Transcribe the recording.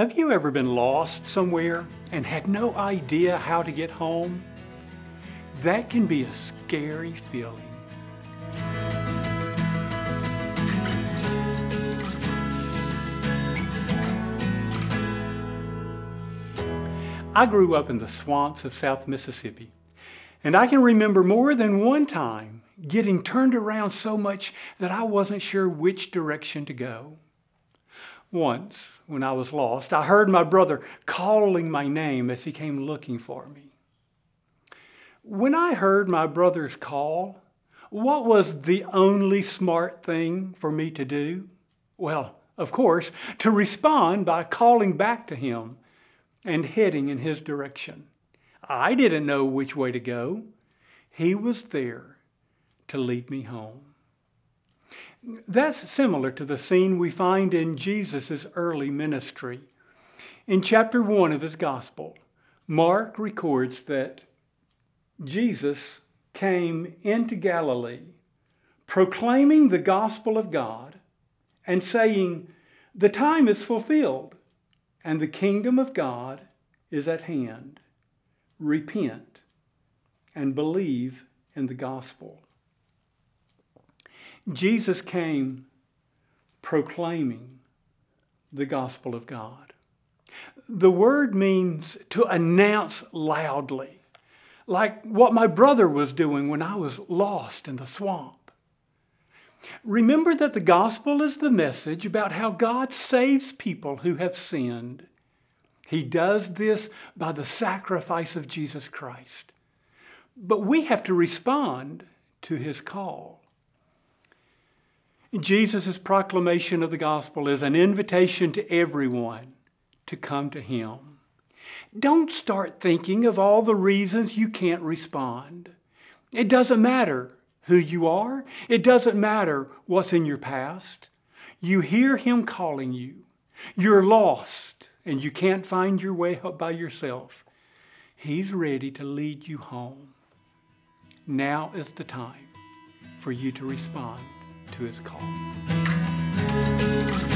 Have you ever been lost somewhere and had no idea how to get home? That can be a scary feeling. I grew up in the swamps of South Mississippi, and I can remember more than one time getting turned around so much that I wasn't sure which direction to go. Once, when I was lost, I heard my brother calling my name as he came looking for me. When I heard my brother's call, what was the only smart thing for me to do? Well, of course, to respond by calling back to him and heading in his direction. I didn't know which way to go. He was there to lead me home. That's similar to the scene we find in Jesus' early ministry. In chapter 1 of his gospel, Mark records that Jesus came into Galilee, proclaiming the gospel of God and saying, "The time is fulfilled, and the kingdom of God is at hand. Repent and believe in the gospel." Jesus came proclaiming the gospel of God. The word means to announce loudly, like what my brother was doing when I was lost in the swamp. Remember that the gospel is the message about how God saves people who have sinned. He does this by the sacrifice of Jesus Christ. But we have to respond to his call. Jesus' proclamation of the gospel is an invitation to everyone to come to him. Don't start thinking of all the reasons you can't respond. It doesn't matter who you are. It doesn't matter what's in your past. You hear him calling you. You're lost and you can't find your way up by yourself. He's ready to lead you home. Now is the time for you to respond to his call.